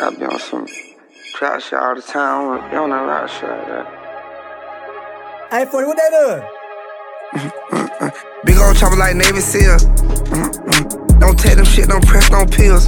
I be on some trap shit all the time. I be on that rap shit like that. Hey, 40, what they doing? Big old chopper like Navy SEAL. Don't take them shit, don't press, no pills.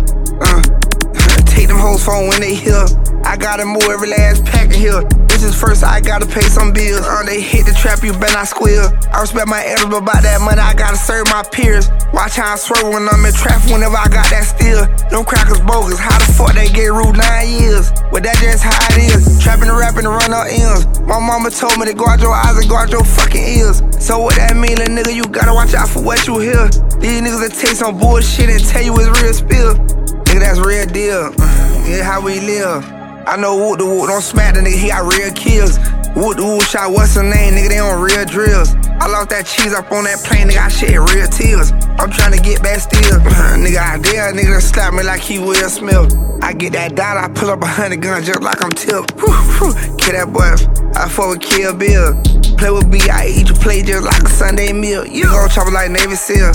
Take them hoes phone when they here. I gotta move every last pack in here. This is first, I gotta pay some bills. They hit the trap, you better not squeal. I respect my elders, but about that money, I gotta serve my peers. Watch how I swerve when I'm in traffic whenever I got that steel. Them crackers bogus, how the fuck they get ruled 9 years? But that's just how it is. Trapping and rapping to run up ends. My mama told me to guard your eyes and guard your fucking ears. So what that mean, little nigga, you gotta watch out for what you hear. These niggas that take some bullshit and tell you it's real spill. Nigga, that's real deal. Yeah, how we live. I know Woot the Woot, don't smack the nigga, he got real kills. Woot the Woot shot, what's her name, nigga, they on real drills. I lost that cheese up on that plane, nigga, I shed real tears. I'm tryna get back still. Nigga, I dare a nigga to slap me like he Will Smith. I get that dollar, I pull up 100 guns just like I'm Tip. Kill that boy, I fuck with Kill Bill. Play with B, I eat your plate just like a Sunday meal. You gon' chop it like Navy SEAL.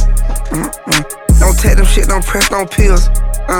Don't take them shit, don't press, no pills.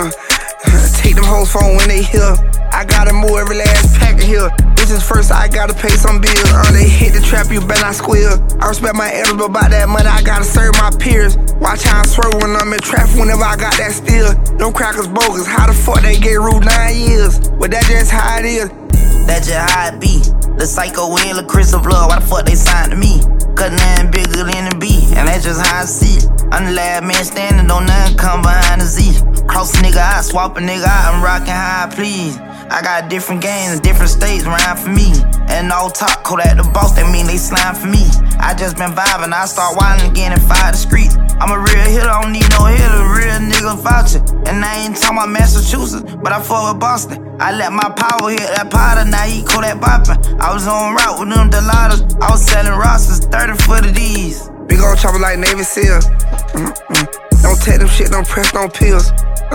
Take them hoes phone when they here. I gotta move every last pack in here. This is first, I gotta pay some bills. They hit the trap, you better not squeal. I respect my elders, but about that money, I gotta serve my peers. Watch how I swerve when I'm in traffic whenever I got that steel. Them crackers bogus, how the fuck they get ruled 9 years? But that's just how it is. That's just how it be. The Psycho and the Crystal Blood, why the fuck they signed to me? Cause nothing bigger than the B, and that's just how I see. I'm the last man standing, don't nothing come behind the Z. Cross a nigga out, swap a nigga out, I'm rockin' how I please. I got different games and different states around for me. And all talk, Kodak the boss, that mean they slime for me. I just been vibing, I start wildin' again and fire the streets. I'm a real hitter, I don't need no hitter, real nigga voucher. And I ain't talking about Massachusetts, but I fuck with Boston. I let my power hit that powder, now he Kodak boppin'. I was on route with them Delatas, I was selling rosters, 30 for the D's. Big old chopper like Navy SEAL. Don't take them shit, don't press, no pills.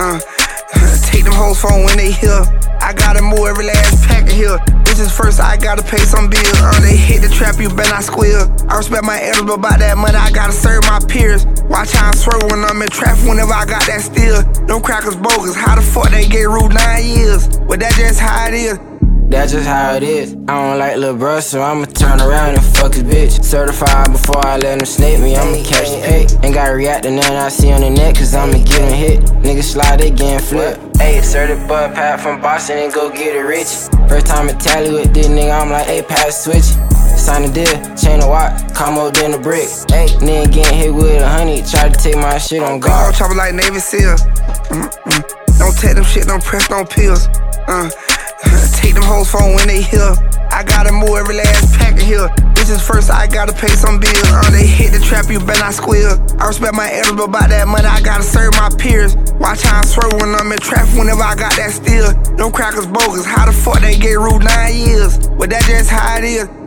Take them hoes phone when they here. I gotta move every last pack in here. This is first, I gotta pay some bills. They hit the trap, you better not squeal. I respect my elders, but about that money, I gotta serve my peers. Watch how I swerve when I'm in traffic whenever I got that steel. Them crackers bogus, how the fuck they get ruled 9 years? But that's just how it is. That's just how it is. I don't like Lil' Bruh, so I'ma turn around and fuck his bitch. Certified before I let him snake me, I'ma catch the pick. Ain't gotta react to nothing I see on the net, cause I'ma get him hit. Niggas slide, they getting flipped. Ayy, certified pat from Boston and go get it rich. First time I tally with this nigga, I'm like, ayy, pass switch. Sign a deal, chain a watch, come up then a brick. Ayy, nigga getting hit with 100, try to take my shit on guard. Big old chopper like Navy SEAL. Don't take them shit, don't press, no pills. Take them hoes phone when they here. I gotta move every last pack in here. This is first, I gotta pay some bills. They hit the trap, you better not squeal. I respect my elders, but about that money, I gotta serve my peers. Watch how I swerve when I'm in traffic whenever I got that steel. Them crackers bogus, how the fuck they get ruled 9 years? But that's just how it is.